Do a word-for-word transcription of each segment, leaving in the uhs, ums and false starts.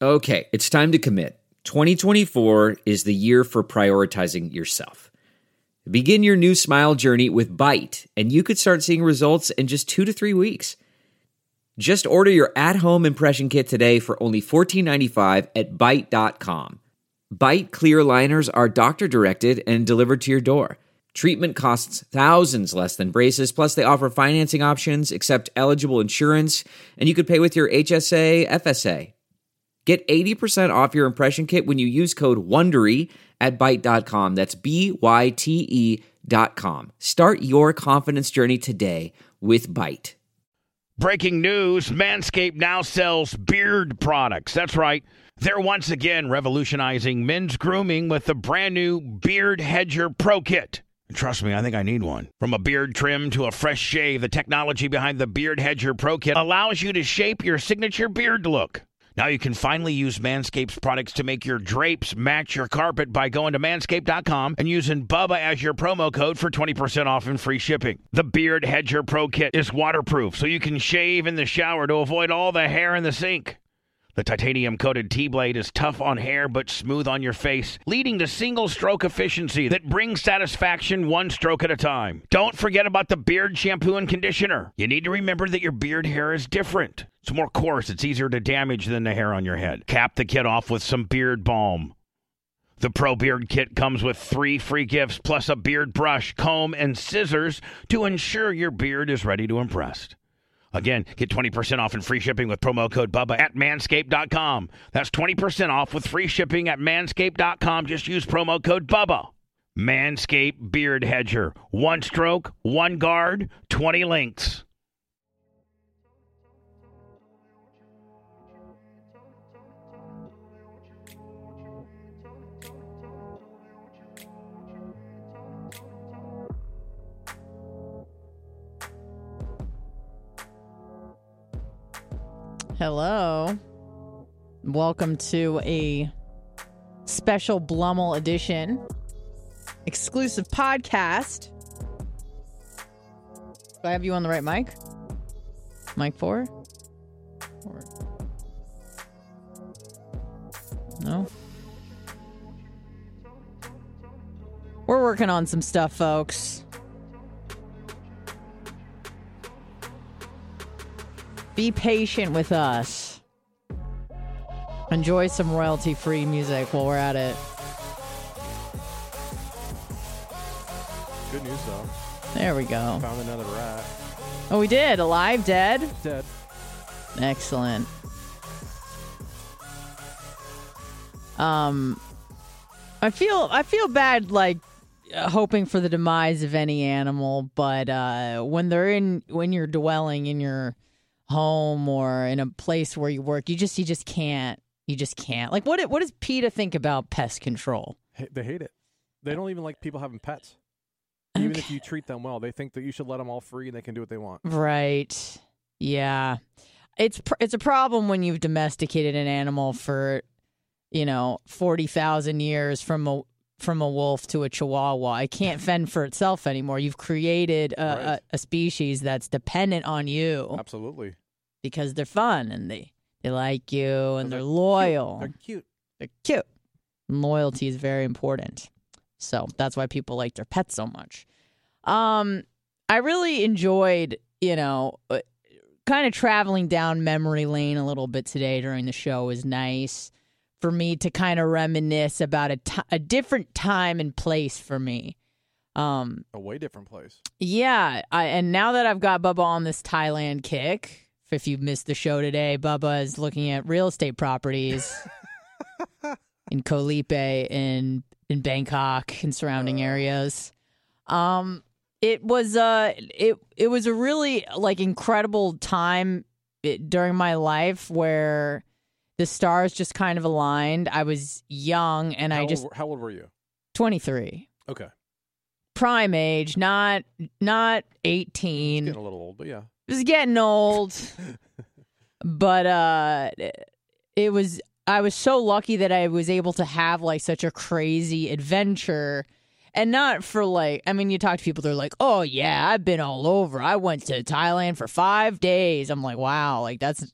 Okay, it's time to commit. twenty twenty-four is the year for prioritizing yourself. Begin your new smile journey with Byte, and you could start seeing results in just two to three weeks. Just order your at-home impression kit today for only fourteen ninety-five at byte dot com. Byte clear aligners are doctor-directed and delivered to your door. Treatment costs thousands less than braces, plus they offer financing options, accept eligible insurance, and you could pay with your H S A, F S A. Get eighty percent off your impression kit when you use code WONDERY at byte dot com. That's B Y T E dot com. Start your confidence journey today with Byte. Breaking news, Manscaped now sells beard products. That's right. They're once again revolutionizing men's grooming with the brand new Beard Hedger Pro Kit. Trust me, I think I need one. From a beard trim to a fresh shave, the technology behind the Beard Hedger Pro Kit allows you to shape your signature beard look. Now you can finally use Manscaped's products to make your drapes match your carpet by going to manscaped dot com and using Bubba as your promo code for twenty percent off and free shipping. The Beard Hedger Pro Kit is waterproof, so you can shave in the shower to avoid all the hair in the sink. The titanium-coated T-blade is tough on hair but smooth on your face, leading to single-stroke efficiency that brings satisfaction one stroke at a time. Don't forget about the beard shampoo and conditioner. You need to remember that your beard hair is different. It's more coarse, it's easier to damage than the hair on your head. Cap the kit off with some beard balm. The Pro Beard Kit comes with three free gifts, plus a beard brush, comb, and scissors to ensure your beard is ready to impress. Again, get twenty percent off and free shipping with promo code Bubba at manscaped dot com. That's twenty percent off with free shipping at manscaped dot com. Just use promo code Bubba. Manscaped Beard Hedger. One stroke, one guard, twenty links. Hello. Welcome to a special Blummel edition exclusive podcast. Do I have you on the right mic? Mic four? Or... No? We're working on some stuff, folks. Be patient with us. Enjoy some royalty-free music while we're at it. Good news, though. There we go. Found another rat. Oh, we did? Alive? Dead? Dead. Excellent. Um, I feel I feel bad, like, uh, hoping for the demise of any animal, but uh, when they're in, when you're dwelling in your home or in a place where you work, you just you just can't you just can't like what what does PETA think about pest control? Hey, they hate it. They don't even like people having pets, even okay. if you treat them well. They think that you should let them all free and they can do what they want. Right. Yeah, it's pr- it's a problem when you've domesticated an animal for, you know, forty thousand years, from a from a wolf to a chihuahua. It can't fend for itself anymore. You've created a, Right. a, a species that's dependent on you. Absolutely. Because they're fun and they, they like you and they're, they're loyal. They're cute. They're cute. And loyalty is very important. So that's why people like their pets so much. Um, I really enjoyed, you know, uh, kind of traveling down memory lane a little bit today during the show. Is nice for me to kind of reminisce about a, t- a different time and place for me. Um, A way different place. yeah. I, and now that I've got Bubba on this Thailand kick, if you missed the show today, Bubba is looking at real estate properties in Koh Lipe, in in Bangkok and surrounding uh. areas. Um, it was uh, it it was a really like incredible time it, during my life where the stars just kind of aligned. I was young and how I just old, how old were you? twenty-three. Okay. Prime age, not not eighteen. Getting a little old, but yeah. It was getting old. But uh, it was. I was so lucky that I was able to have like such a crazy adventure, and not for like. I mean, you talk to people, they're like, "Oh yeah, I've been all over. I went to Thailand for five days." I'm like, "Wow, like that's."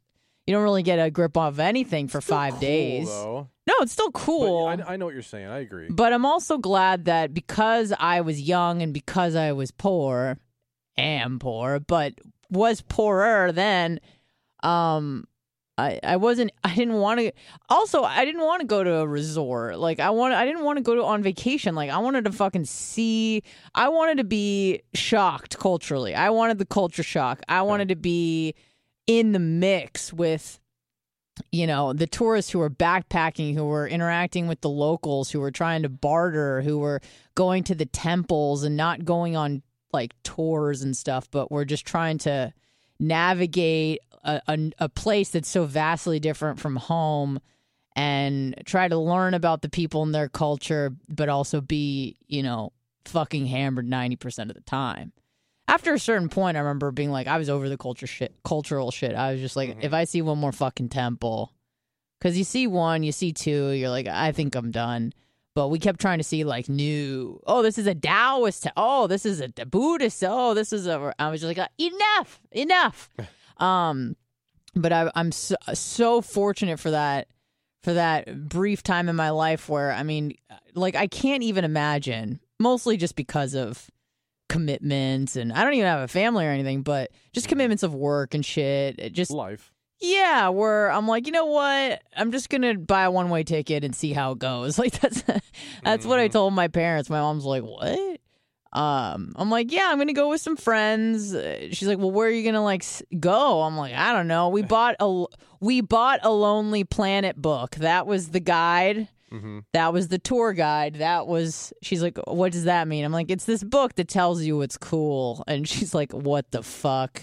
you don't really get a grip of anything for Still five cool, days. Though. No, it's still cool. But I, I know what you're saying. I agree. But I'm also glad that because I was young and because I was poor, am poor, but was poorer then, um, I, I wasn't, I didn't want to, also, I didn't want to go to a resort. Like, I want, I didn't want to go to, on vacation. Like, I wanted to fucking see, I wanted to be shocked culturally. I wanted the culture shock. I wanted to be in the mix with, you know, the tourists who were backpacking, who were interacting with the locals, who were trying to barter, who were going to the temples and not going on like tours and stuff, but were just trying to navigate a, a, a place that's so vastly different from home and try to learn about the people and their culture, but also be, you know, fucking hammered ninety percent of the time. After a certain point, I remember being like, I was over the culture shit, cultural shit. I was just like, mm-hmm. if I see one more fucking temple, because you see one, you see two, you're like, I think I'm done. But we kept trying to see like new, oh, this is a Taoist, te- oh, this is a Buddhist, oh, this is a, I was just like, enough, enough. um, but I, I'm so, so fortunate for that, for that brief time in my life where, I mean, like, I can't even imagine, mostly just because of commitments, and I don't even have a family or anything, but just commitments of work and shit. It just life. Yeah, where I'm like, you know what? I'm just gonna buy a one way ticket and see how it goes. Like that's that's mm-hmm. what I told my parents. My mom's like, what? Um, I'm like, yeah, I'm gonna go with some friends. She's like, well, where are you gonna like go? I'm like, I don't know. We bought a we bought a Lonely Planet book. That was the guide. Mm-hmm. That was the tour guide. That was, she's like, what does that mean? I'm like, it's this book that tells you what's cool. And she's like, what the fuck?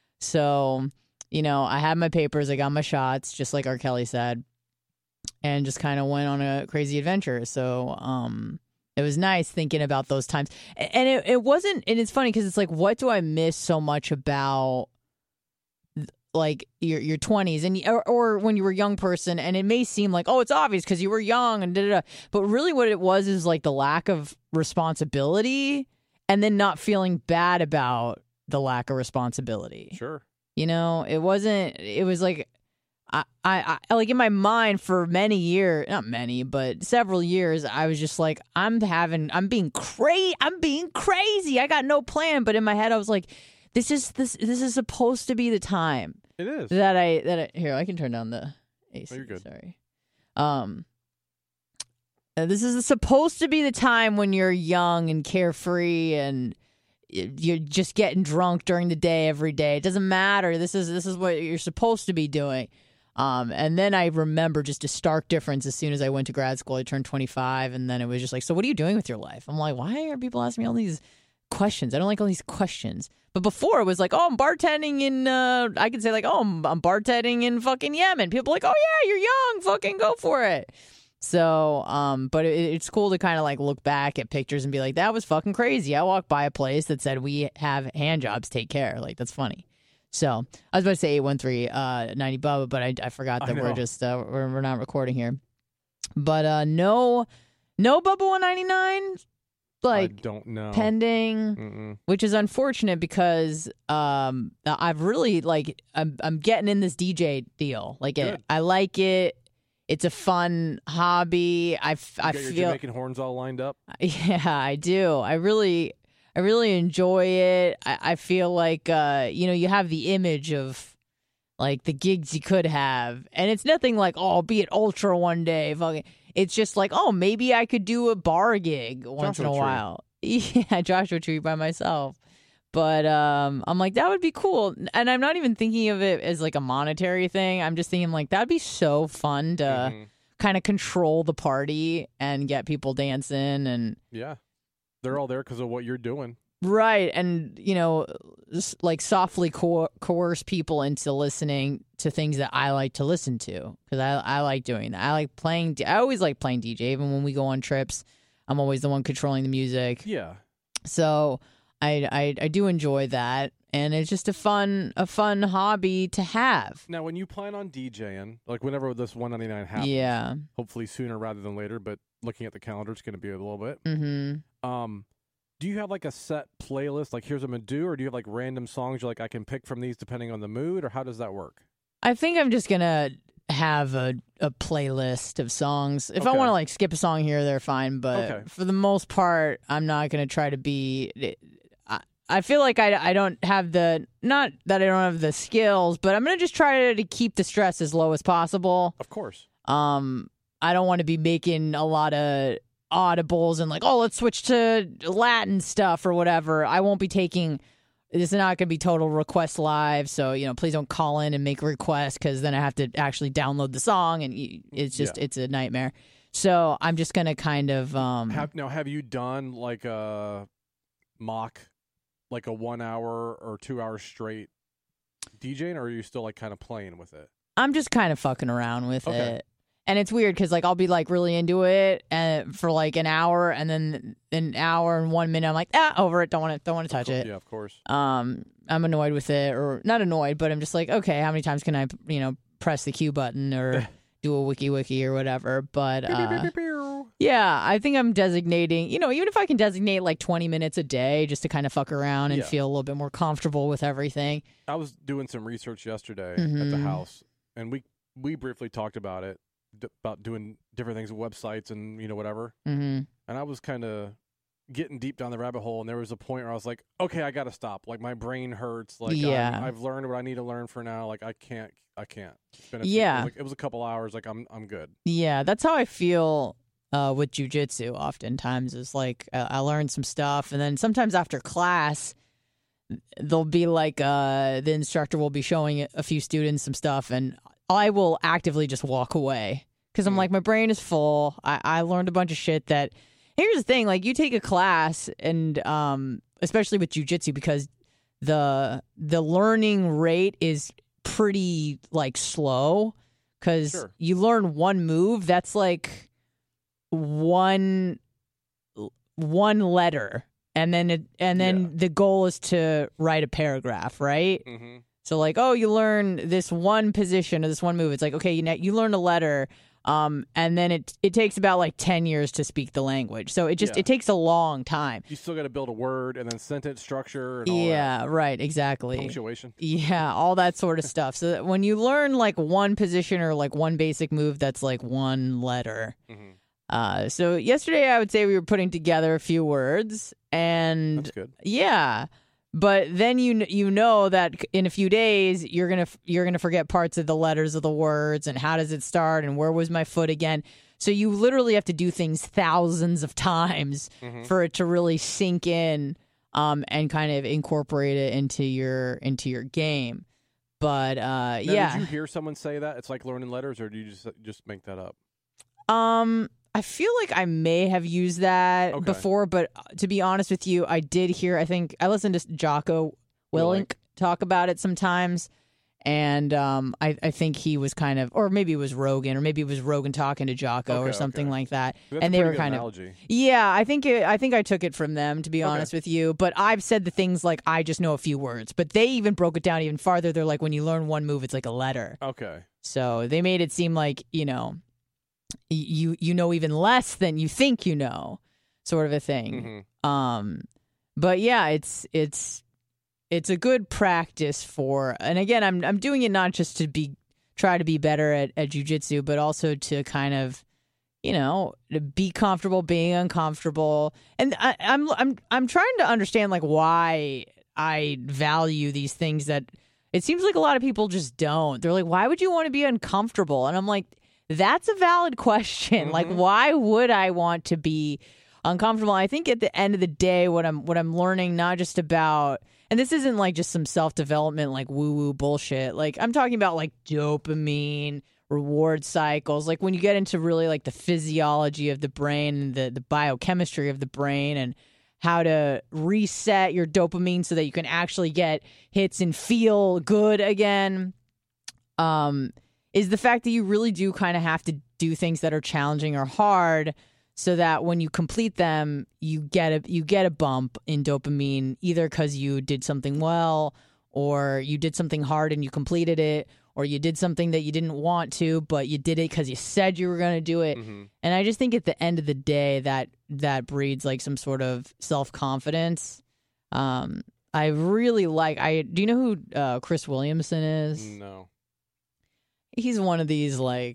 So, you know, I had my papers, I got my shots, just like R. Kelly said, and just kind of went on a crazy adventure. So, um, it was nice thinking about those times. And it, it wasn't, and it's funny because it's like, what do I miss so much about like your your twenties and or, or when you were a young person, and it may seem like, oh, it's obvious because you were young and da da da, but really what it was is like the lack of responsibility and then not feeling bad about the lack of responsibility. Sure. You know, it wasn't, it was like I, I, I like in my mind for many years, not many, but several years, I was just like, I'm having, I'm being crazy, I'm being crazy. I got no plan, but in my head I was like, This is this this is supposed to be the time. It is. That I that I, here I can turn down the A C. Oh, you're good. Sorry. Um. uh, This is supposed to be the time when you're young and carefree and y- you're just getting drunk during the day every day. It doesn't matter. This is this is what you're supposed to be doing. Um. And then I remember just a stark difference as soon as I went to grad school. I turned twenty-five, and then it was just like, so what are you doing with your life? I'm like, why are people asking me all these questions? I don't like all these questions. But before it was like, oh, I'm bartending in, uh, I could say like, oh, I'm, I'm bartending in fucking Yemen. People are like, oh yeah, you're young, fucking go for it. So, um, but it, it's cool to kind of like look back at pictures and be like, that was fucking crazy. I walked by a place that said we have hand jobs, take care. Like, that's funny. So I was about to say eight one three, uh, ninety Bubba, but I, I forgot that I we're just, uh, we're, we're not recording here. But, uh, no, no Bubba one ninety-nine. Like, I don't know. Pending, Mm-mm. which is unfortunate because um, I've really like I'm I'm getting in this D J deal. Like, it, I like it. It's a fun hobby. I, f- you I got feel your Jamaican horns all lined up. Yeah, I do. I really I really enjoy it. I, I feel like uh, you know, you have the image of like the gigs you could have, and it's nothing like, oh, I'll be at Ultra one day. Fucking. It's just like, oh, maybe I could do a bar gig once Joshua in a Tree. while. Yeah, Joshua Tree by myself. But um, I'm like, that would be cool. And I'm not even thinking of it as like a monetary thing. I'm just thinking like, that'd be so fun to mm-hmm. kind of control the party and get people dancing. And yeah, they're all there because of what you're doing. Right. And, you know, just like softly co- coerce people into listening to things that I like to listen to, because I, I like doing that. I like playing. I always like playing D J. Even when we go on trips, I'm always the one controlling the music. Yeah. So I, I, I do enjoy that. And it's just a fun a fun hobby to have. Now, when you plan on DJing, like whenever this one ninety-nine happens, yeah, hopefully sooner rather than later, but looking at the calendar, it's going to be a little bit. Mm-hmm. Um, do you have like a set playlist? Like, here's what I'm going to do, or do you have like random songs you're like, I can pick from these depending on the mood, or how does that work? I think I'm just gonna have a, a playlist of songs. If I Okay. want to like skip a song here, they're fine. But Okay. for the most part, I'm not gonna try to be. I, I feel like I, I don't have the not that I don't have the skills, but I'm gonna just try to, to keep the stress as low as possible. Of course. Um, I don't want to be making a lot of audibles and like, oh, let's switch to Latin stuff or whatever. I won't be taking. This is not going to be total request live, so you know, please don't call in and make requests because then I have to actually download the song, and y- it's just Yeah. it's a nightmare. So I'm just going to kind of um. Have, now, have you done like a mock, like a one hour or two hours straight DJing, or are you still like kind of playing with it? I'm just kind of fucking around with Okay. it. And it's weird because like I'll be like really into it and for like an hour, and then an hour and one minute I'm like, ah, over it. Don't want to don't want to touch it. Yeah, of course. Um, I'm annoyed with it, or not annoyed, but I'm just like, okay, how many times can I, you know, press the Q button or do a wiki wiki or whatever? But uh, yeah, I think I'm designating, you know, even if I can designate like twenty minutes a day just to kind of fuck around and Yeah. feel a little bit more comfortable with everything. I was doing some research yesterday at the Mhm. house, and we we briefly talked about it, d- about doing different things with websites and you know whatever. hmm And I was kind of getting deep down the rabbit hole, and there was a point where I was like, okay, I got to stop. Like my brain hurts. Like Yeah. I'm, I've learned what I need to learn for now. Like I can't, I can't. It's been a few- Yeah. it was, like, it was a couple hours. Like I'm, I'm good. Yeah, that's how I feel uh, with jujitsu. Oftentimes, is like uh, I learn some stuff, and then sometimes after class, they'll be like uh, the instructor will be showing a few students some stuff, and I will actively just walk away because I'm Mm. like, my brain is full. I, I learned a bunch of shit that. Here's the thing: like you take a class, and um, especially with jujitsu, because the the learning rate is pretty like slow. Because Sure. you learn one move, that's like one one letter, and then it, and then Yeah. the goal is to write a paragraph, right? Mm-hmm. So like, oh, you learn this one position or this one move. It's like, okay, you know, you learn a letter, um, and then it it takes about like ten years to speak the language. So it just Yeah. it takes a long time. You still got to build a word and then sentence structure and all Yeah, right, that. exactly. Punctuation. Yeah, all that sort of stuff. So that when you learn like one position or like one basic move, that's like one letter. Mm-hmm. Uh, so yesterday I would say we were putting together a few words, and That's good. yeah, but then you kn- you know that in a few days you're gonna f- you're gonna forget parts of the letters of the words and how does it start and where was my foot again. So you literally have to do things thousands of times Mhm. for it to really sink in, um, and kind of incorporate it into your into your game. But uh, Now, yeah, Did you hear someone say that it's like learning letters, or do you just just make that up? Um, I feel like I may have used that Okay. before, but uh, to be honest with you, I did hear. I think I listened to Jocko Willink Willink. talk about it sometimes, and um, I I think he was kind of, or maybe it was Rogan, or maybe it was Rogan talking to Jocko or Okay, something okay. like that, That's and a they pretty were good kind of. analogy. Yeah, I think it, I think I took it from them, to be Okay. honest with you. But I've said the things like I just know a few words, but they even broke it down even farther. They're like, when you learn one move, it's like a letter. Okay. So they made it seem like, you know, y- you you know even less than you think you know, sort of a thing. Mhm. Um, but yeah, it's it's it's a good practice for. And again, I'm I'm doing it not just to be try to be better at at jujitsu, but also to kind of, you know, to be comfortable being uncomfortable. And I, I'm I'm I'm trying to understand like why I value these things that it seems like a lot of people just don't. They're like, why would you want to be uncomfortable? And I'm like, that's a valid question. Like, Mhm. why would I want to be uncomfortable? I think at the end of the day, what I'm what I'm learning, not just about, and this isn't like just some self development like woo woo bullshit. Like I'm talking about like dopamine, reward cycles. Like when you get into really like the physiology of the brain and the the biochemistry of the brain and how to reset your dopamine so that you can actually get hits and feel good again, um, is the fact that you really do kind of have to do things that are challenging or hard so that when you complete them, you get a you get a bump in dopamine, either because you did something well or you did something hard and you completed it, or you did something that you didn't want to, but you did it because you said you were going to do it. Mhm. And I just think at the end of the day, that that breeds like some sort of self confidence. Um, I really like. I do you know who uh, Chris Williamson is? No. he's one of these, like,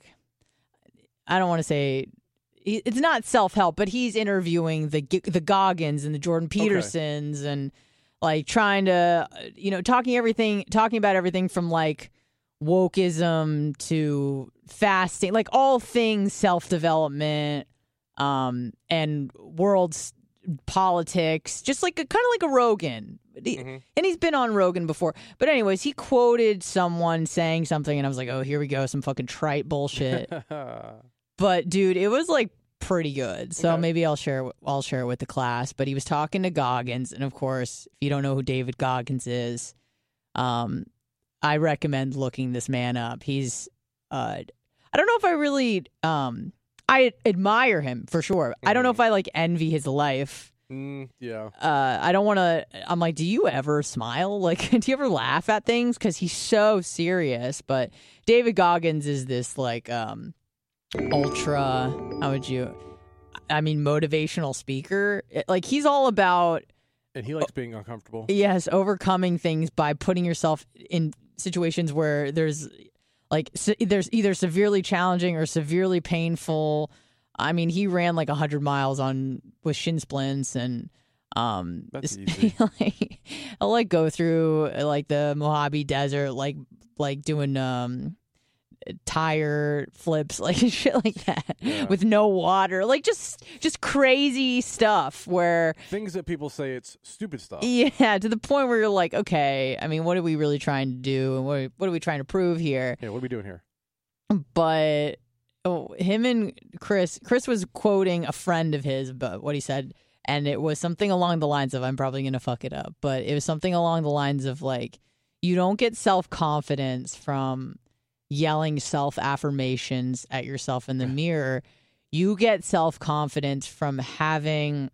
I don't want to say, it's not self-help, but he's interviewing the the Goggins and the Jordan Petersons okay. and, like, trying to, you know, talking everything, talking about everything from, like, wokeism to fasting, like, all things self-development um, and world politics, just like a, kind of like a Rogan. Mm-hmm. And he's been on Rogan before. But anyways, he quoted someone saying something, and I was like, oh, here we go, some fucking trite bullshit. But, dude, it was, like, pretty good. So okay. maybe I'll share I'll share it with the class. But he was talking to Goggins, and, of course, if you don't know who David Goggins is, um, I recommend looking this man up. He's, uh, I don't know if I really, um, I admire him, for sure. Mm-hmm. I don't know if I, like, envy his life. Mm, yeah. Uh, I don't want to. I'm like, do you ever smile? Like, do you ever laugh at things? Because he's so serious. But David Goggins is this, like, um, ultra, how would you, I mean, motivational speaker. It, like, he's all about. And he likes being uncomfortable. Yes, overcoming things by putting yourself in situations where there's, like, se- there's either severely challenging or severely painful. I mean, he ran like one hundred miles on with shin splints, and um, That's easy. like, I'll like go through like the Mojave Desert, like like doing um tire flips, like shit like that, yeah. with no water, like just just crazy stuff where things that people say it's stupid stuff. Yeah, to the point where you're like, okay, I mean, what are we really trying to do, and what are, what are we trying to prove here? Yeah, what are we doing here? But. Oh, him and Chris, Chris was quoting a friend of his about what he said, and it was something along the lines of, I'm probably going to fuck it up, but it was something along the lines of, like, you don't get self-confidence from yelling self-affirmations at yourself in the mirror. You get self-confidence from having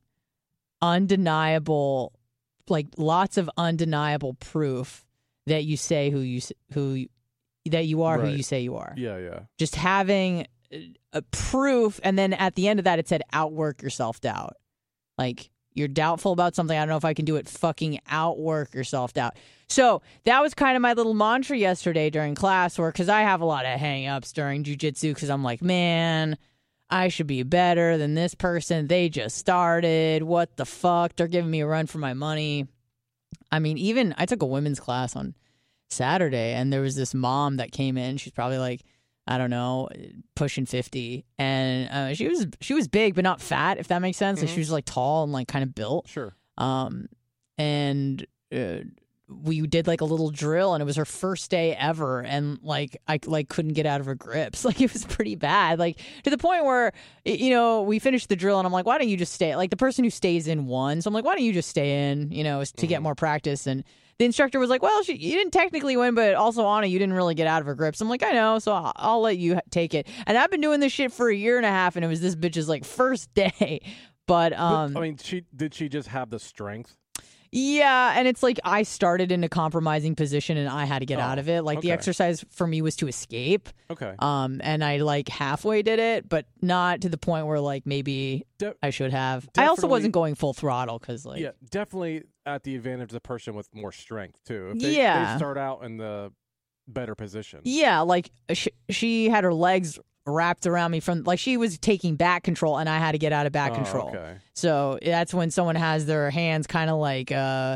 undeniable, like, lots of undeniable proof that you say who you, who, that you are right. who you say you are. Yeah, yeah. Just having a proof, and then at the end of that it said outwork your self-doubt. Like, you're doubtful about something, I don't know if I can do it, fucking outwork your self-doubt. So that was kind of my little mantra yesterday during class, where, because I have a lot of hang-ups during jiu-jitsu, because I'm like, man, I should be better than this person, they just started, what the fuck, they're giving me a run for my money. I mean, even I took a women's class on Saturday, and there was this mom that came in. She's probably like, I don't know, pushing fifty, and uh, she was she was big but not fat, if that makes sense. Mm-hmm. Like, she was like tall and like kind of built. Sure. Um, and uh, we did like a little drill, and it was her first day ever, and like I like couldn't get out of her grips. Like, it was pretty bad. Like, to the point where, you know, we finished the drill, and I'm like, why don't you just stay? Like, the person who stays in won, so I'm like, why don't you just stay in? You know, to mm-hmm. get more practice. And the instructor was like, well, she, you didn't technically win, but also, Anna, you didn't really get out of her grips. I'm like, I know, so I'll, I'll let you take it. And I've been doing this shit for a year and a half, and it was this bitch's, like, first day. But, um... But, I mean, she did she just have the strength? Yeah, and it's like I started in a compromising position, and I had to get oh, out of it. Like, okay. the exercise for me was to escape. Okay. Um, and I, like, halfway did it, but not to the point where, like, maybe De- I should have. I also wasn't going full throttle, because, like... Yeah, definitely at the advantage of the person with more strength, too. If they, yeah. they start out in the better position. Yeah, like, sh- she had her legs wrapped around me from, like, she was taking back control, and I had to get out of back oh, control. Okay. So that's when someone has their hands kind of like uh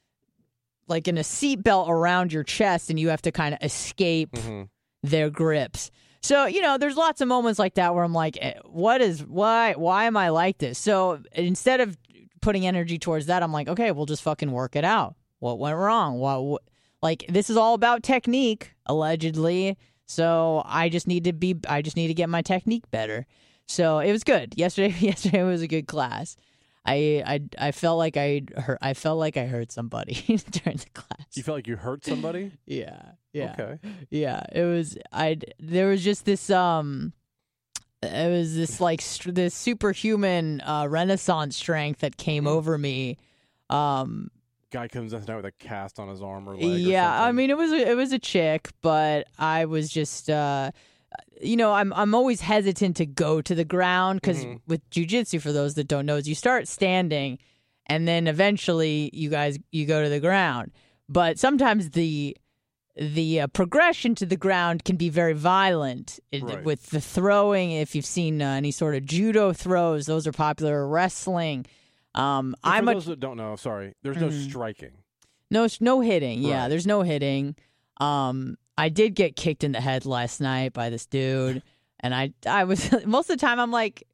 like in a seatbelt around your chest, and you have to kind of escape mm-hmm. their grips. So, you know, there's lots of moments like that where I'm like, what is why why am I like this? So instead of putting energy towards that, I'm like, okay, we'll just fucking work it out. What went wrong? What, what like, this is all about technique, allegedly. So I just need to be, I just need to get my technique better. So it was good. Yesterday, yesterday was a good class. I, I, I felt like I hurt, I felt like I hurt somebody during the class. You felt like you hurt somebody? yeah. Yeah. Okay. Yeah. It was, I, there was just this, um, it was this like, st- this superhuman, uh, Renaissance strength that came mm. over me. Um, Guy comes out with a cast on his arm or leg. Yeah, or I mean, it was a, it was a chick, but I was just, uh, you know, I'm I'm always hesitant to go to the ground, because mm-hmm. with jiu-jitsu, for those that don't know, is you start standing, and then eventually you guys you go to the ground. But sometimes the the uh, progression to the ground can be very violent. It, Right. With the throwing. If you've seen uh, any sort of judo throws, those are popular. Wrestling. Um, And I'm for a, those that don't know, sorry, there's no Mhm. striking. no no hitting. Yeah, Right. there's no hitting. Um, I did get kicked in the head last night by this dude, and I I was most of the time I'm like,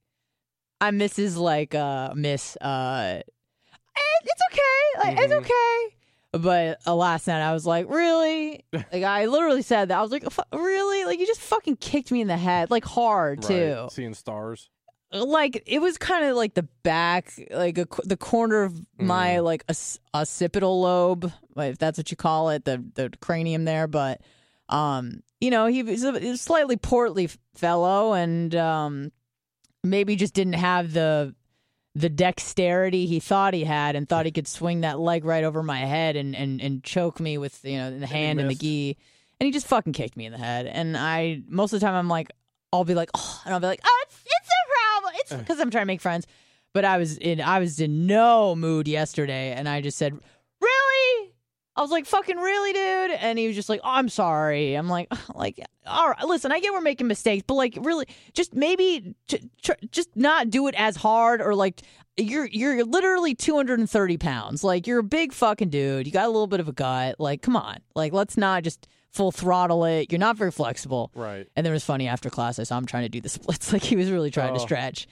I misses like uh miss uh, eh, it's okay, like, it's Mhm. okay. But uh, last night I was like, really? Like I literally said that. I was like, "F- really? Like you just fucking kicked me in the head, like hard too. Right. Seeing stars. Like it was kind of like the back, like a, the corner of my Mm. like os- occipital lobe, if that's what you call it, the the cranium there. But um, you know, he was a, he was a slightly portly f- fellow, and um, maybe just didn't have the the dexterity he thought he had, and thought he could swing that leg right over my head and and and choke me with, you know, the he hand and the missed. gi, and he just fucking kicked me in the head. And I most of the time I'm like, I'll be like, oh, and I'll be like, oh, it's it's a problem. It's because I'm trying to make friends. But I was in I was in no mood yesterday, and I just said, really? I was like, fucking really, dude? And he was just like, oh, I'm sorry. I'm like, like, all right, listen, I get we're making mistakes, but like, really, just maybe j- tr- just not do it as hard, or like, you're you're literally two hundred thirty pounds. Like, you're a big fucking dude. You got a little bit of a gut. Like, come on. Like, let's not just full throttle it. You're not very flexible. Right. And then it was funny after class, I saw him trying to do the splits. Like, he was really trying to Oh. stretch.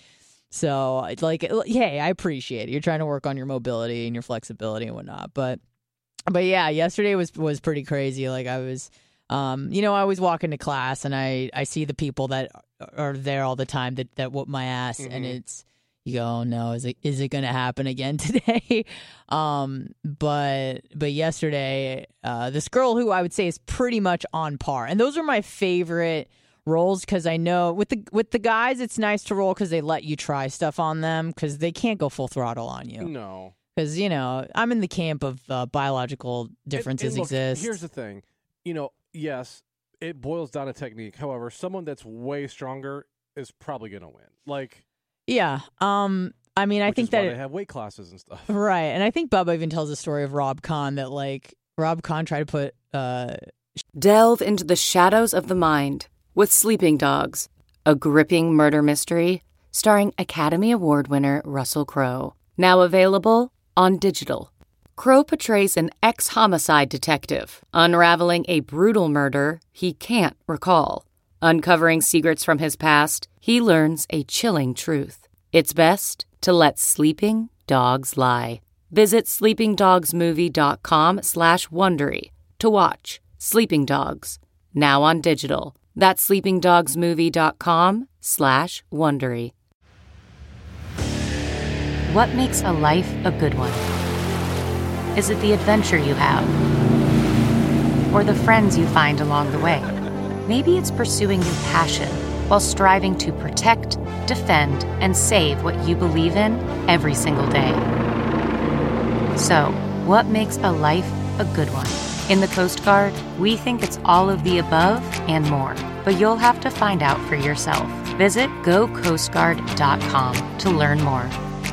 So, it's like, hey, I appreciate it. You're trying to work on your mobility and your flexibility and whatnot. But, but yeah, yesterday was was pretty crazy. Like, I was, um, you know, I always walk into class and I, I see the people that are there all the time that, that whoop my ass, and Mhm. it's, you go, oh, no, is it is it going to happen again today? um, but but yesterday, uh, this girl who I would say is pretty much on par, and those are my favorite roles, because I know with the with the guys, it's nice to roll because they let you try stuff on them, because they can't go full throttle on you. No. Because, you know, I'm in the camp of uh, biological And- differences and look, exist. Here's the thing. You know, yes, it boils down to technique. However, someone that's way stronger is probably going to win. Like, yeah. Um. I mean, I which think is why that they it, have weight classes and stuff. right, and I think Bubba even tells the story of Rob Kahn, that like Rob Kahn tried to put uh Delve into the shadows of the mind with Sleeping Dogs, a gripping murder mystery starring Academy Award winner Russell Crowe. Now available on digital. Crowe portrays an ex-homicide detective unraveling a brutal murder he can't recall. Uncovering secrets from his past, he learns a chilling truth. It's best to let sleeping dogs lie. Visit sleepingdogsmovie.com slash Wondery to watch Sleeping Dogs, now on digital. That's sleepingdogsmovie.com slash Wondery. What makes a life a good one? Is it the adventure you have? Or the friends you find along the way? Maybe it's pursuing your passion while striving to protect, defend, and save what you believe in every single day. So, what makes a life a good one? In the Coast Guard, we think it's all of the above and more, but you'll have to find out for yourself. Visit go coast guard dot com to learn more.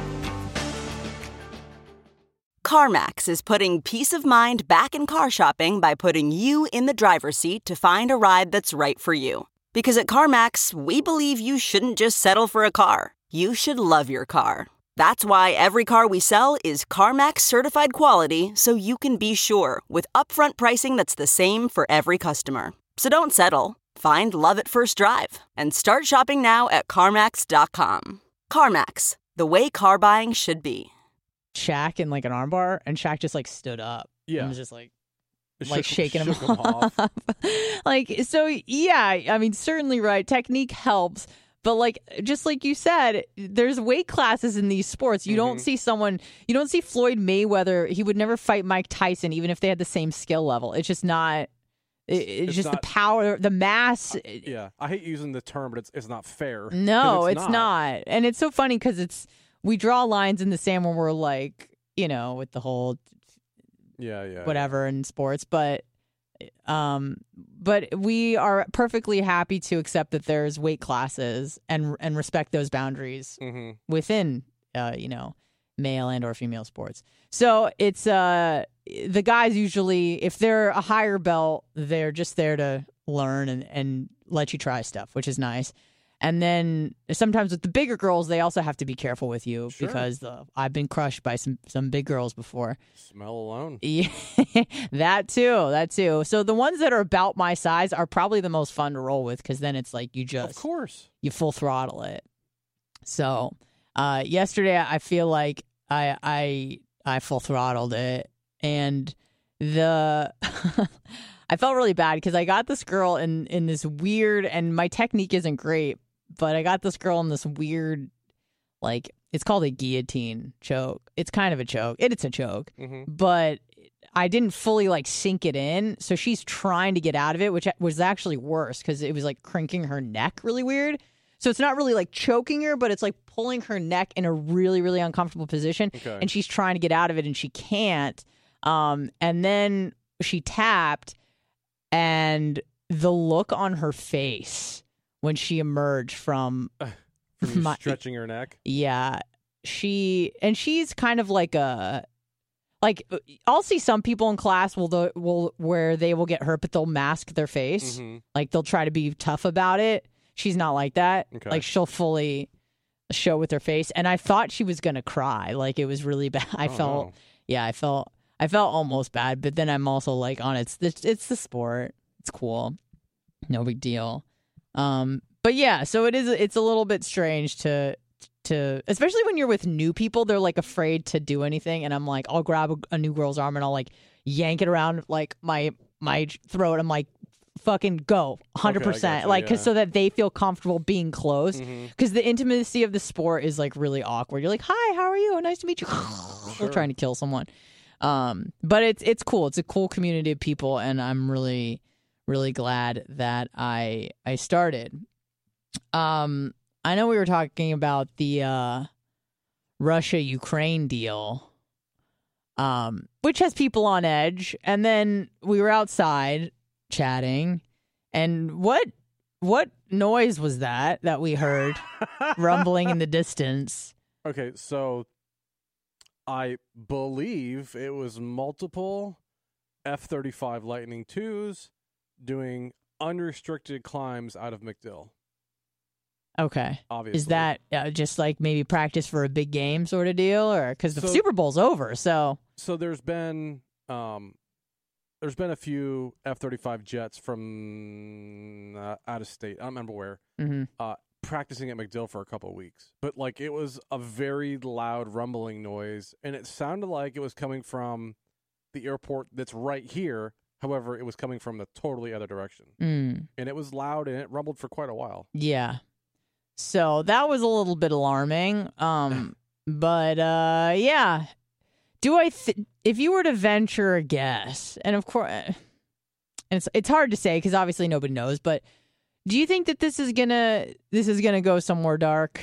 CarMax is putting peace of mind back in car shopping by putting you in the driver's seat to find a ride that's right for you. Because at CarMax, we believe you shouldn't just settle for a car. You should love your car. That's why every car we sell is CarMax certified quality, so you can be sure with upfront pricing that's the same for every customer. So don't settle. Find love at first drive and start shopping now at CarMax dot com. CarMax, the way car buying should be. Shaq in like an armbar, and Shaq just like stood up. Yeah. And was just like It like shook- shaking him shook 'em off. off. Like, so yeah, I mean, certainly right. Technique helps. But like, just like you said, there's weight classes in these sports. You don't Mhm. see someone, you don't see Floyd Mayweather. He would never fight Mike Tyson, even if they had the same skill level. It's just not, it, it's, It's just not- the power, the mass. Yeah. I hate using the term, but it's it's not fair. 'Cause No, it's, not. And it's so funny because it's, we draw lines in the sand when we're like, you know, with the whole Yeah, yeah. whatever in sports, but um but we are perfectly happy to accept that there's weight classes and and respect those boundaries Mm-hmm. within uh you know male and or female sports. So it's uh the guys usually, if they're a higher belt, they're just there to learn and, and let you try stuff, which is nice. And then sometimes with the bigger girls, they also have to be careful with you Sure. because the, I've been crushed by some, some big girls before. Smell alone. Yeah, that too, that too. So the ones that are about my size are probably the most fun to roll with because then it's like you just, Of course. you full throttle it. So uh, yesterday I feel like I I I full throttled it, and the I felt really bad because I got this girl in in this weird, and my technique isn't great, but I got this girl in this weird, like, it's called a guillotine choke. It's kind of a choke. It, it's a choke, Mm-hmm. but I didn't fully like sink it in. So she's trying to get out of it, which was actually worse because it was like cranking her neck really weird. So it's not really like choking her, but it's like pulling her neck in a really, really uncomfortable position. Okay. And she's trying to get out of it and she can't. Um, and then she tapped, and the look on her face when she emerged from From you my- stretching her neck. yeah, she and she's kind of like a like I'll see some people in class will the will where they will get hurt, but they'll mask their face. Mm-hmm. Like they'll try to be tough about it. She's not like that. Okay. Like she'll fully show with her face. And I thought she was gonna cry. Like it was really bad. I Oh, felt no. yeah, I felt I felt almost bad. But then I'm also like on it's it's, it's the sport. It's cool. No big deal. Um, but yeah, so it is. It's a little bit strange to to, especially when you're with new people. They're like afraid to do anything, and I'm like, I'll grab a, a new girl's arm and I'll like yank it around like my my throat. I'm like, fucking go, one hundred Okay, I percent, gotcha, like 'cause yeah. so that they feel comfortable being close. Mhm. Because the intimacy of the sport is like really awkward. You're like, hi, how are you? Nice to meet you. We're trying to kill someone. Um, but it's it's cool. It's a cool community of people, and I'm really really glad that I I started. Um, I know we were talking about the uh, Russia-Ukraine deal, um, which has people on edge. And then we were outside chatting, and what what noise was that that we heard rumbling in the distance? Okay, so I believe it was multiple F thirty-five Lightning twos doing unrestricted climbs out of MacDill. Okay. Obviously. Is that uh, just like maybe practice for a big game sort of deal, or because the So- Super Bowl's over? So So there's been um there's been a few F thirty-five jets from uh, out of state. I don't remember where. mhm. Uh practicing at MacDill for a couple of weeks. But like it was a very loud rumbling noise, and it sounded like it was coming from the airport that's right here. However, it was coming from the totally other direction. mm, And it was loud and it rumbled for quite a while. yeah. So that was a little bit alarming. Um, but uh, yeah. Do I? Th- if you were to venture a guess, and of course, and it's it's hard to say because obviously nobody knows. But do you think that this is gonna this is gonna go somewhere dark?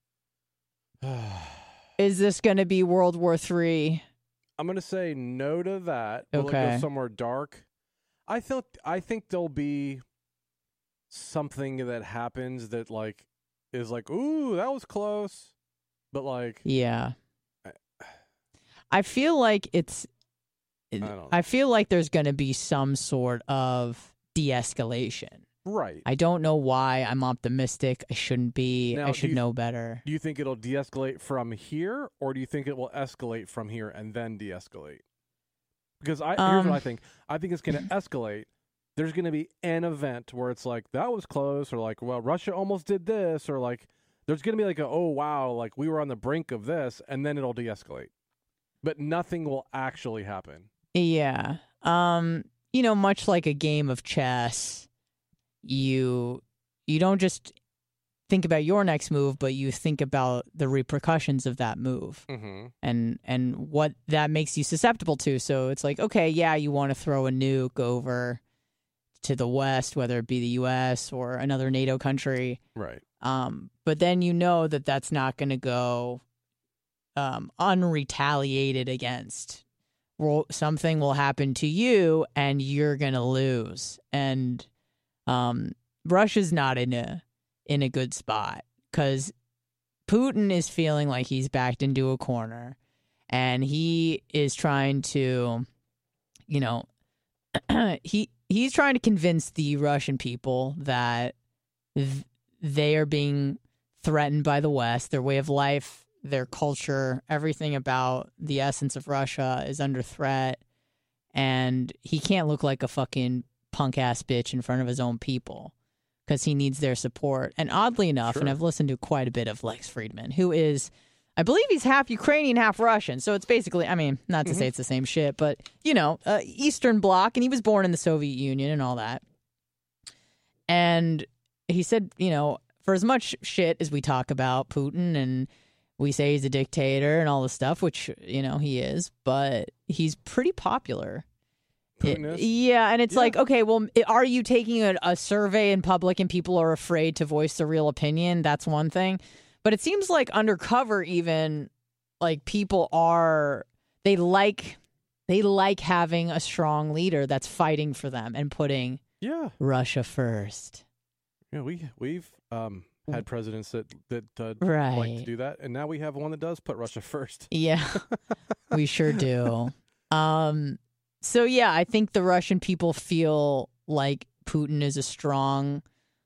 Is this gonna be World War Three? I'm gonna say no to that. Will it Okay. go somewhere dark? I thought I think there'll be something that happens that like is like, ooh, that was close. But like Yeah. I- I feel like it's I don't know. I feel like there's going to be some sort of de-escalation. right. I don't know why I'm optimistic. I shouldn't be. Now, I do should you- know better. Do you think it'll de-escalate from here, or do you think it will escalate from here and then de-escalate? Because I here's Um, what I think. I think it's going to escalate. There's going to be an event where it's like that was close, or like, well, Russia almost did this, or like there's going to be like a oh wow, like we were on the brink of this, and then it'll de-escalate. But nothing will actually happen. Yeah. Um, you know, much like a game of chess, you you don't just think about your next move, but you think about the repercussions of that move. Mm-hmm. and and what that makes you susceptible to. So it's like, okay, yeah, you want to throw a nuke over to the west, whether it be the U S or another NATO country, Right. um, but then you know that that's not going to go um, unretaliated against. Well, something will happen to you, and you're going to lose. And um, Russia's not in a in a good spot because Putin is feeling like he's backed into a corner. and he is trying to, you know, he he's trying to convince the Russian people that th- they are being threatened by the West, their way of life, their culture, everything about the essence of Russia is under threat, and he can't look like a fucking punk ass bitch in front of his own people because he needs their support. And oddly enough, Sure. and I've listened to quite a bit of Lex Friedman, who is, I believe he's half Ukrainian, half Russian. So it's basically, I mean, not to Mm-hmm. say it's the same shit, but, you know, uh, Eastern Bloc, and he was born in the Soviet Union and all that. And he said, you know, for as much shit as we talk about Putin and we say he's a dictator and all this stuff, which, you know, he is, but he's pretty popular. Putin It- is? yeah, and it's Yeah. like, okay, well, i- are you taking a, a survey in public and people are afraid to voice their real opinion? That's one thing. But it seems like undercover, even, like, people are, they like, they like having a strong leader that's fighting for them and putting Yeah. Russia first. Yeah, we we've um, had presidents that that uh, Right. like to do that, and now we have one that does put Russia first. Yeah, we sure do. Um, so yeah, I think the Russian people feel like Putin is a strong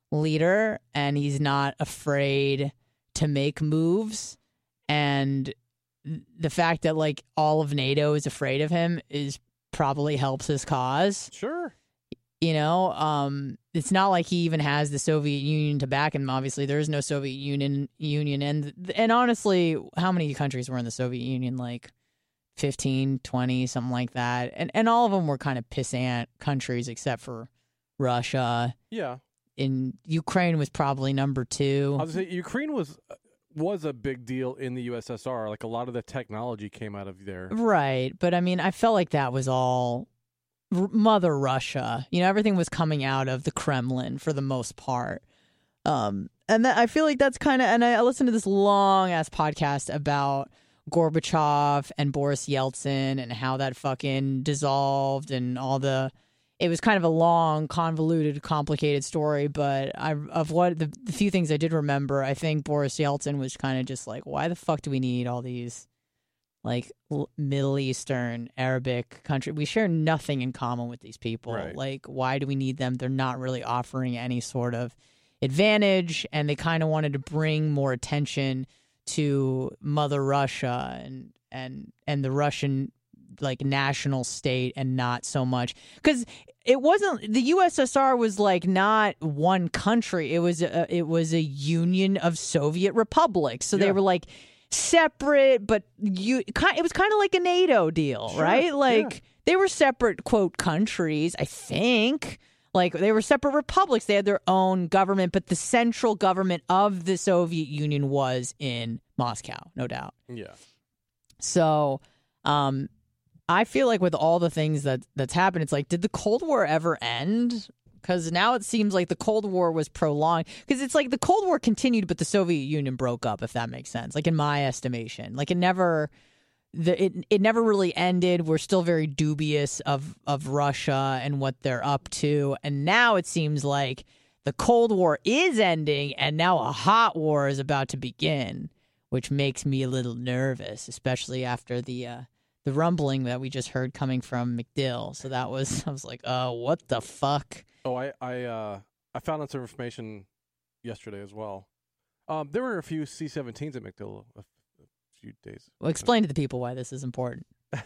leader and he's not afraid to make moves. And the fact that like all of NATO is afraid of him is probably helps his cause. Sure. You know, um, it's not like he even has the Soviet Union to back him. Obviously, there is no Soviet Union. Union, and and honestly, how many countries were in the Soviet Union? Like fifteen, twenty, something like that. And and all of them were kind of pissant countries, except for Russia. Yeah. In Ukraine was probably number two. I was gonna say Ukraine was was a big deal in the U S S R. Like a lot of the technology came out of there. Right, but I mean, I felt like that was all R- Mother Russia. You know, everything was coming out of the Kremlin for the most part. Um, and that, I feel like that's kind of, and I, I listened to this long ass podcast about Gorbachev and Boris Yeltsin and how that fucking dissolved and all the, it was kind of a long, convoluted, complicated story. But I, of what the, the few things I did remember, I think Boris Yeltsin was kind of just like, why the fuck do we need all these like l- Middle Eastern, Arabic country? We share nothing in common with these people. Right. Like, why do we need them? They're not really offering any sort of advantage, and they kind of wanted to bring more attention to Mother Russia and and and the Russian like national state, and not so much because it wasn't, the U S S R was like not one country. It was a, it was a union of Soviet republics. So Yeah. they were like separate, but you it was kind of like a NATO deal, Sure, right? Like yeah. they were separate quote countries, I think. Like they were separate republics. They had their own government, but the central government of the Soviet Union was in Moscow, no doubt. Yeah. So, um, I feel like with all the things that that's happened, it's like, did the Cold War ever end? Because now it seems like the Cold War was prolonged. Because it's like the Cold War continued, but the Soviet Union broke up, if that makes sense. Like in my estimation, like it never, the it it never really ended. We're still very dubious of of Russia and what they're up to. And now it seems like the Cold War is ending, and now a hot war is about to begin, which makes me a little nervous, especially after the uh, the rumbling that we just heard coming from MacDill. So that was, I was like, oh, what the fuck? Oh, I I uh I found out some information yesterday as well. Um, there were a few C seventeens at MacDill a, a few days. Well, explain to the people why this is important.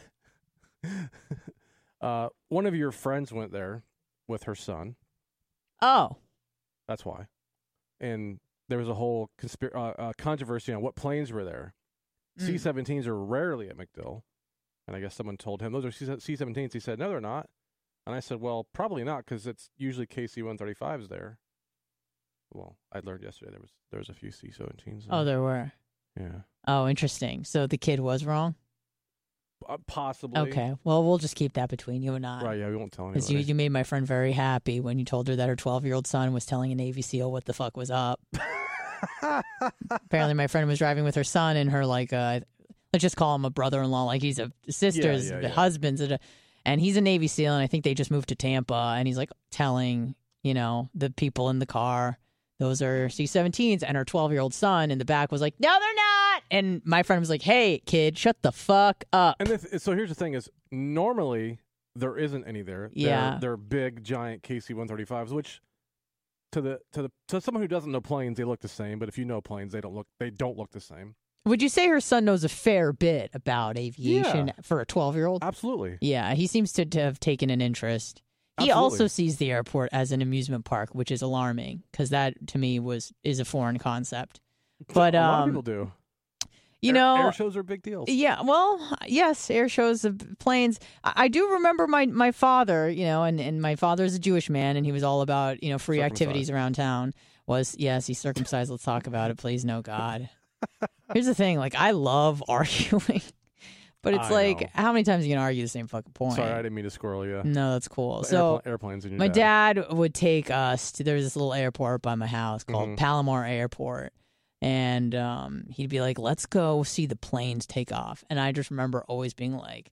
uh, one of your friends went there with her son. Oh, That's why. And there was a whole conspir- uh, uh, controversy on what planes were there. Mm. C seventeens are rarely at MacDill. And I guess someone told him, those are C seventeens. He said, no, they're not. And I said, well, probably not, because it's usually K C one thirty-fives there. Well, I learned yesterday there was there was a few C seventeens there. oh, there were. Yeah. Oh, interesting. So the kid was wrong? Uh, possibly. Okay. Well, we'll just keep that between you and I. Right, yeah, we won't tell Because you, anybody. you made my friend very happy when you told her that her twelve-year-old son was telling a Navy SEAL what the fuck was up. Apparently, my friend was driving with her son and her, like, uh, let's just call him a brother-in-law, like he's a sister's Yeah, yeah, yeah. husband's, a, and he's a Navy SEAL, and I think they just moved to Tampa, and he's, like, telling, you know, the people in the car those are C seventeens. And her twelve-year-old son in the back was like, no, they're not. And my friend was like, hey, kid, shut the fuck up. And this, so here's the thing is, normally there isn't any there. Yeah. They're, they're big, giant K C one thirty-fives, which to the to the to someone who doesn't know planes, they look the same. But if you know planes, they don't look they don't look the same. Would you say her son knows a fair bit about aviation Yeah. for a twelve-year-old? Absolutely. Yeah, he seems to, to have taken an interest. He Absolutely. also sees the airport as an amusement park, which is alarming because that to me was is a foreign concept. But a lot of um, people do. you air, know, air shows are big deals. yeah, well, yes, air shows of planes. I, I do remember my, my father, you know, and, and my father is a Jewish man, and he was all about, you know, free Circumcised. activities around town. Was, yes, he's circumcised. Let's talk about it, please. No, God. Here's the thing. Like, I love arguing, but it's I like, know. how many times are you going to argue the same fucking point? Sorry, I didn't mean to squirrel you. No, that's cool. The So airpla- airplanes in your my dad. dad would take us to, there was this little airport by my house called Mhm. Palomar Airport. And um, he'd be like, let's go see the planes take off. And I just remember always being like,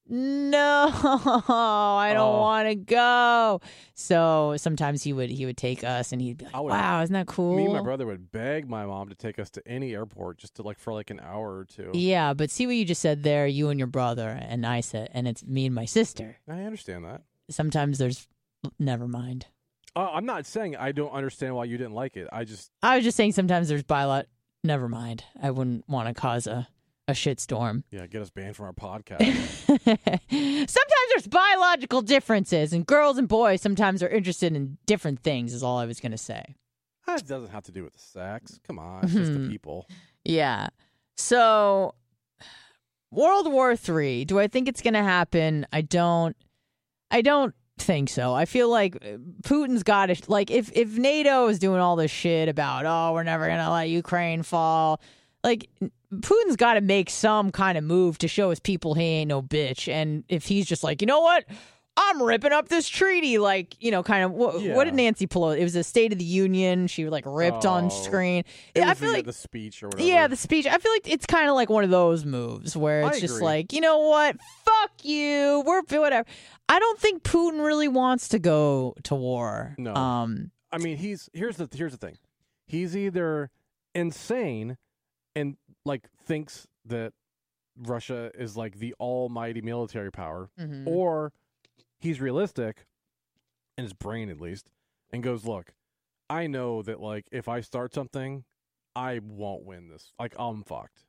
no, I don't Oh. want to go. So sometimes he would he would take us and he'd be like, I would- wow, isn't that cool? Me and my brother would beg my mom to take us to any airport just to like for like an hour or two. Yeah, but see what you just said there, you and your brother, and I said, and it's me and my sister. I understand that. Sometimes there's, never mind. Uh, I'm not saying I don't understand why you didn't like it. I just I was just saying sometimes there's bylaw. Never mind. I wouldn't want to cause a, a shitstorm. yeah get us banned from our podcast. Sometimes there's biological differences, and girls and boys sometimes are interested in different things, is all I was going to say. That doesn't have to do with the sex. Come on, it's just the Mhm. people. Yeah. So, World War Three. Do I think it's going to happen? I don't. I don't think so. I feel like Putin's got to, like, if if NATO is doing all this shit about, oh, we're never going to let Ukraine fall, like, Putin's got to make some kind of move to show his people he ain't no bitch. And if he's just like, you know what? I'm ripping up this treaty, like, you know, kind of, what, Yeah. what did Nancy Pelosi, it was a State of the Union, she, like, ripped on Oh. screen. It Yeah, I was feel the, like, the speech or whatever. yeah, the speech. I feel like it's kind of like one of those moves where it's I just agree. like, you know what? Fuck you. We're whatever. I don't think Putin really wants to go to war. No. Um. I mean, he's here's the here's the thing. He's either insane and like thinks that Russia is like the almighty military power, mhm. or he's realistic in his brain at least and goes, look, I know that like if I start something, I won't win this. Like I'm fucked.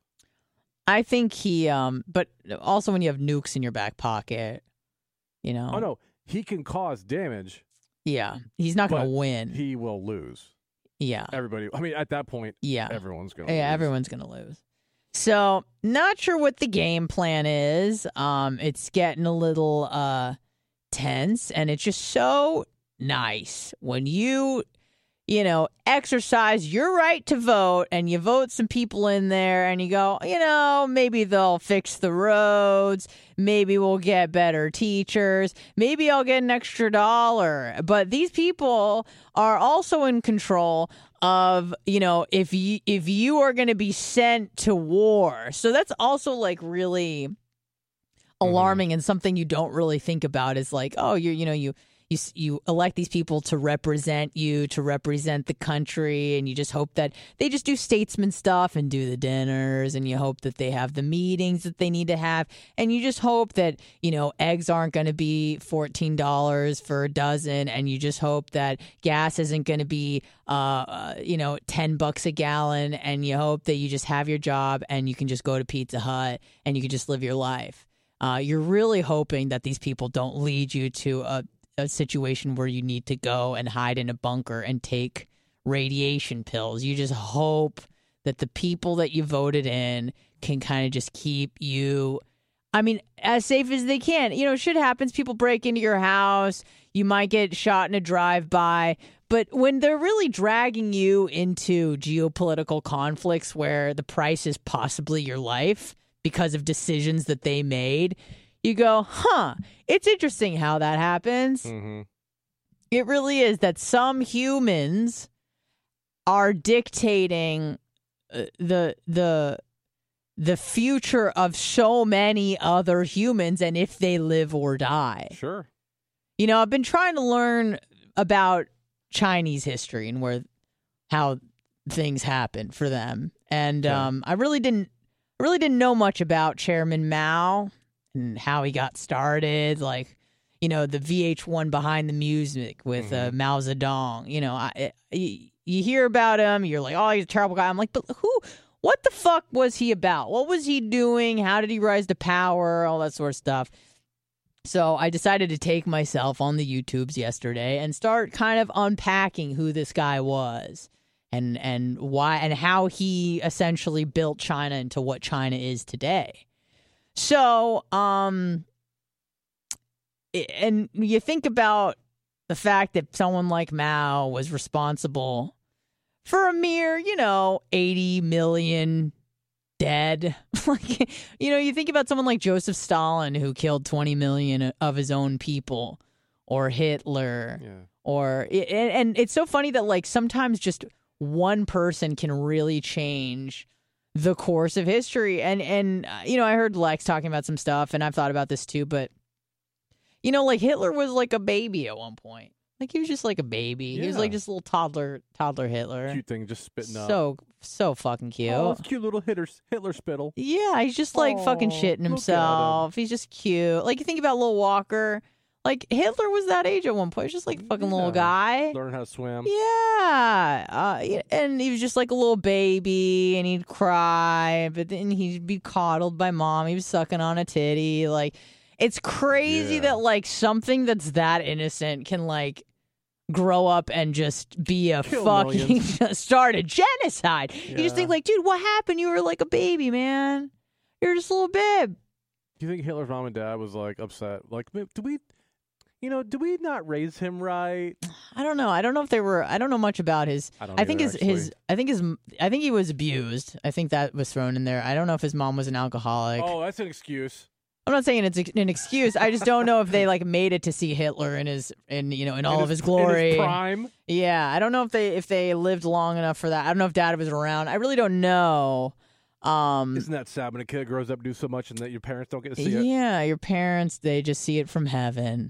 I think he. Um. But also, when you have nukes in your back pocket, you know. Oh no, he can cause damage. Yeah, he's not going to But win. He will lose. yeah. Everybody. I mean, at that point, Yeah. everyone's going. Yeah, lose. everyone's going to lose. So, not sure what the game plan is. Um, it's getting a little uh tense, and it's just so nice when you, you know, exercise your right to vote, and you vote some people in there, and you go, you know, maybe they'll fix the roads, maybe we'll get better teachers, maybe I'll get an extra dollar. But these people are also in control of, you know, if you if you are going to be sent to war. So that's also like really alarming, and something you don't really think about is like, oh, you you know, you you you elect these people to represent you, to represent the country, and you just hope that they just do statesman stuff and do the dinners, and you hope that they have the meetings that they need to have, and you just hope that, you know, eggs aren't going to be fourteen dollars for a dozen, and you just hope that gas isn't going to be uh, uh you know ten bucks a gallon, and you hope that you just have your job and you can just go to Pizza Hut and you can just live your life. Uh, you're really hoping that these people don't lead you to a, a situation where you need to go and hide in a bunker and take radiation pills. You just hope that the people that you voted in can kind of just keep you, I mean, as safe as they can. You know, shit happens. People break into your house. You might get shot in a drive-by. But when they're really dragging you into geopolitical conflicts where the price is possibly your life because of decisions that they made, you go, huh, it's interesting how that happens. Mm-hmm. It really is that some humans are dictating uh, the the the future of so many other humans, and if they live or die. Sure. You know, I've been trying to learn about Chinese history and where how things happen for them. And Yeah. um, I really didn't really didn't know much about Chairman Mao and how he got started, like, you know, the V H one Behind the Music with Mm-hmm. uh, Mao Zedong. You know, I, you, you hear about him, you're like, oh, he's a terrible guy. I'm like, but who, what the fuck was he about? What was he doing? How did he rise to power? All that sort of stuff. So I decided to take myself on the YouTubes yesterday and start kind of unpacking who this guy was and and why and how he essentially built China into what China is today. So, um, and you think about the fact that someone like Mao was responsible for a mere, you know, eighty million dead. Like, you know, you think about someone like Joseph Stalin who killed twenty million of his own people, or Hitler, Yeah. or and, and it's so funny that like sometimes just one person can really change the course of history. And and uh, you know, I heard Lex talking about some stuff, and I've thought about this too. But you know, like Hitler was like a baby at one point. Like he was just like a baby. He was Yeah. like just a little toddler, toddler Hitler. Cute thing, just spitting up. So so fucking cute. Oh, it's cute little Hitler, Hitler spittle. Yeah, he's just like fucking Aw, shitting look at him. himself. He's just cute. Like you think about Lil Walker. Like Hitler was that age at one point. He's just like a fucking little Yeah. guy. Learn how to swim. Yeah, uh, yeah, and he was just like a little baby, and he'd cry, but then he'd be coddled by mom. He was sucking on a titty. Like, it's crazy Yeah. that like something that's that innocent can like grow up and just be a Kill fucking millions. start a genocide. You just Yeah. think like, dude, what happened? You were like a baby, man. You're just a little babe. Do you think Hitler's mom and dad was like upset? Like, do we, you know, do we not raise him right? I don't know. I don't know if they were. I don't know much about his. I don't I think either, his his. actually. I think his. I think he was abused. I think that was thrown in there. I don't know if his mom was an alcoholic. Oh, that's an excuse. I'm not saying it's an excuse. I just don't know if they like made it to see Hitler in his in you know in all In of his in glory. his prime. Yeah, I don't know if they if they lived long enough for that. I don't know if Dad was around. I really don't know. Um, Isn't that sad when a kid grows up and do so much and that your parents don't get to see it? yeah, your parents they just see it from heaven.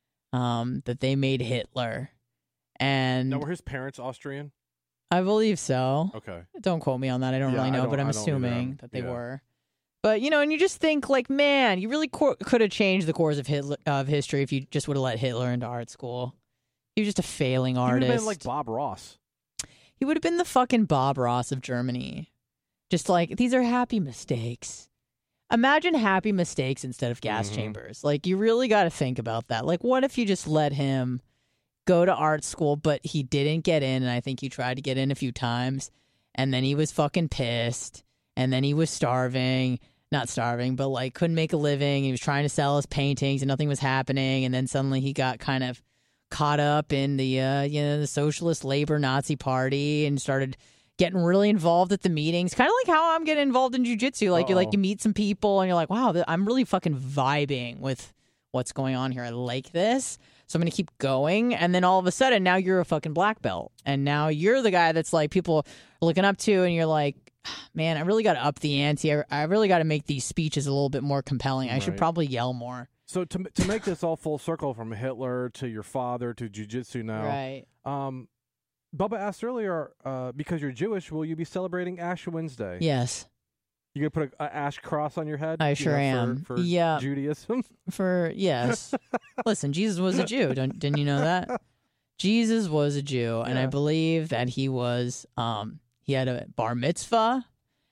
Um, that they made Hitler, and Now, were his parents Austrian? I believe so. Okay. Don't quote me on that. I don't Yeah, really I know, don't- but I'm I don't either. assuming that they Yeah. were. But you know, and you just think like, man, you really co- could have changed the course of Hitler of history if you just would have let Hitler into art school. He was just a failing He would artist. have been like Bob Ross. He would have been the fucking Bob Ross of Germany. Just like, these are happy mistakes. Imagine happy mistakes instead of gas Mhm. chambers. Like, you really got to think about that. Like, what if you just let him go to art school, but he didn't get in, and I think he tried to get in a few times, and then he was fucking pissed, and then he was starving. Not starving, but like couldn't make a living. He was trying to sell his paintings, and nothing was happening, and then suddenly he got kind of caught up in the uh, you know the Socialist Labor Nazi Party and started getting really involved at the meetings, kind of like how I'm getting involved in jiu-jitsu. Like you like Uh-oh. you meet some people and you're like, wow, th- I'm really fucking vibing with what's going on here. I like this, so I'm gonna keep going. And then all of a sudden, now you're a fucking black belt, and now you're the guy that's like people are looking up to, and you're like, man, I really got to up the ante. I, I really got to make these speeches a little bit more compelling. I should Right. probably yell more. So to to make this all full circle from Hitler to your father to jiu-jitsu now, Right. um, Bubba asked earlier, uh, because you're Jewish, will you be celebrating Ash Wednesday? Yes. You gonna put a, a ash cross on your head? I you sure know, am. For, for Yeah. Judaism. For yes. Listen, Jesus was a Jew. Don't didn't you know that? Jesus was a Jew, and I Yeah. believe that he was um he had a bar mitzvah,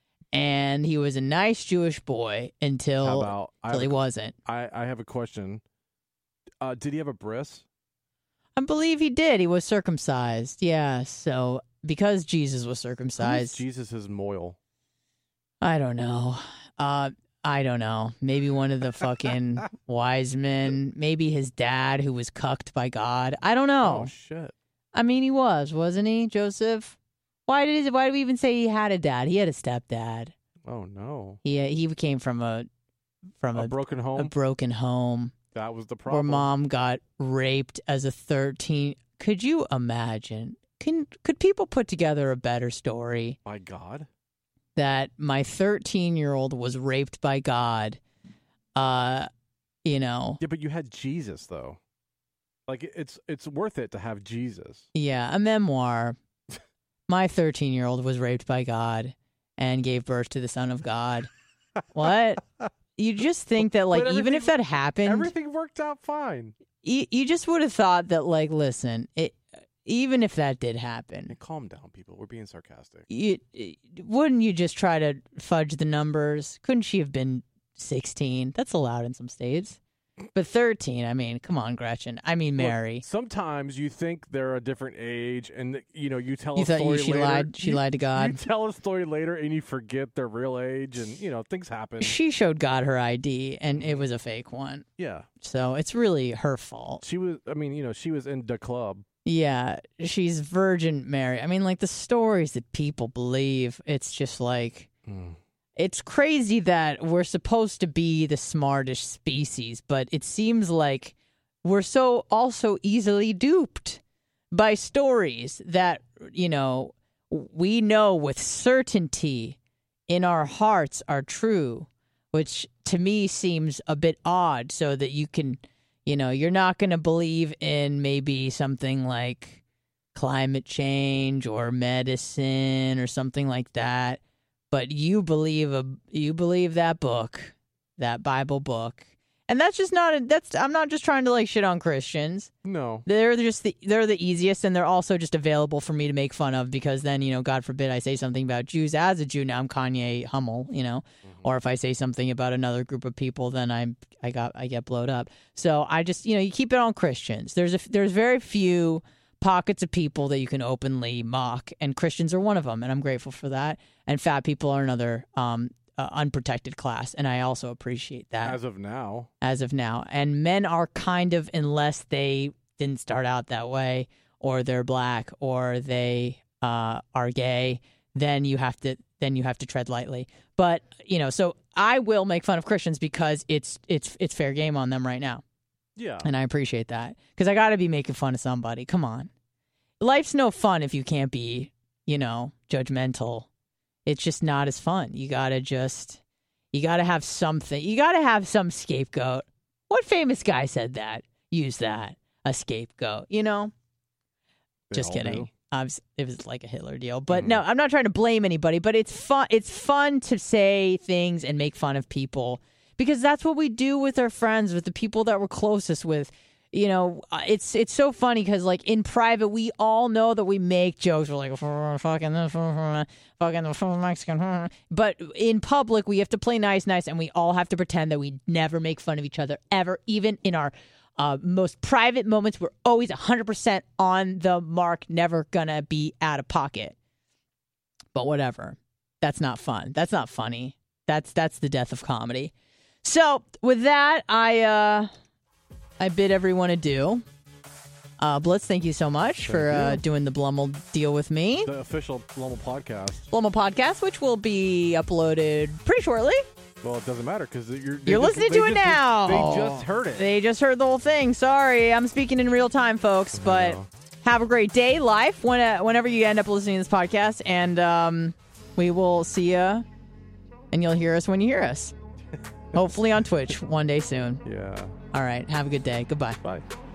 and he was a nice Jewish boy until How about I until have, he a, wasn't. I, I have a question. Uh, did he have a bris? I believe he did. He was circumcised. Yeah. So because Jesus was Who is circumcised, Jesus' moil? I don't know. Uh, I don't know. Maybe one of the fucking wise men. Maybe his dad, who was cucked by God. I don't know. Oh shit! I mean, he was, wasn't he, Joseph? Why did he, why do we even say he had a dad? He had a stepdad. Oh no! He he came from a from A a, broken a home. broken home that was the where problem. mom got raped as a thirteen. Could you imagine? Can could people put together a better story? My God. That my thirteen-year-old was raped by God, uh, you know, Yeah, but you had Jesus though. Like it- it's it's worth it to have Jesus. yeah, a memoir. my thirteen-year-old was raped by God and gave birth to the Son of God. What? You just think that, like, even if that happened, everything worked out fine. You, you just would have thought that, like, listen, it, even if that did happen, hey, calm down, people. We're being sarcastic. You, wouldn't you just try to fudge the numbers? Couldn't she have been sixteen? That's allowed in some states. But thirteen, I mean, come on, Gretchen. I mean, Mary. Look, sometimes you think they're a different age, and you know you tell you a story you, she later. Lied, she you, lied to God. You tell a story later, and you forget their real age, and you know things happen. She showed God her I D, and it was a fake one. Yeah. So it's really her fault. She was. I mean, you know, she was in the club. Yeah, she's Virgin Mary. I mean, like the stories that people believe. It's just like. Mm. It's crazy that we're supposed to be the smartest species, but it seems like we're so also easily duped by stories that, you know, we know with certainty in our hearts are true, which to me seems a bit odd, so that you can, you know, you're not going to believe in maybe something like climate change or medicine or something like that. But you believe a you believe that book, that Bible book, and that's just not a, that's. I'm not just trying to like shit on Christians. No, they're just the, they're the easiest, and they're also just available for me to make fun of, because then, you know, God forbid I say something about Jews as a Jew. Now I'm Kanye Hummel, you know, mm-hmm. or if I say something about another group of people, then I'm I got I get blowed up. So I just, you know, you keep it on Christians. There's a there's very few pockets of people that you can openly mock, and Christians are one of them, and I'm grateful for that. And fat people are another um, uh, unprotected class, and I also appreciate that. As of now. As of now. And men are kind of, unless they didn't start out that way, or they're black, or they uh, are gay, then you have to then you have to tread lightly. But, you know, so I will make fun of Christians because it's it's it's fair game on them right now. Yeah. And I appreciate that, because I got to be making fun of somebody. Come on. Life's no fun if you can't be, you know, judgmental. It's just not as fun. You got to just, you got to have something. You got to have some scapegoat. What famous guy said that? Use that. A scapegoat, you know? They just kidding. Do. I was, it was like a Hitler deal. But mm. no, I'm not trying to blame anybody, but it's fun. It's fun to say things and make fun of people, because that's what we do with our friends, with the people that we're closest with. You know, it's it's so funny because, like, in private, we all know that we make jokes. We're like, fucking this, fucking Mexican. But in public, we have to play nice, nice, and we all have to pretend that we never make fun of each other, ever. Even in our uh, most private moments, we're always one hundred percent on the mark, never gonna be out of pocket. But whatever. That's not fun. That's not funny. That's that's the death of comedy. So with that, I uh, I bid everyone adieu. Uh, Blitz, thank you so much thank for uh, doing the Blummel deal with me. The official Blummel podcast. Blummel podcast, which will be uploaded pretty shortly. Well, it doesn't matter because you're you're just, listening to it just, now. They just heard it. They just heard the whole thing. Sorry, I'm speaking in real time, folks. But have a great day, life, when, uh, whenever you end up listening to this podcast, and um, we will see you, and you'll hear us when you hear us. Hopefully on Twitch one day soon. Yeah. All right. Have a good day. Goodbye. Bye.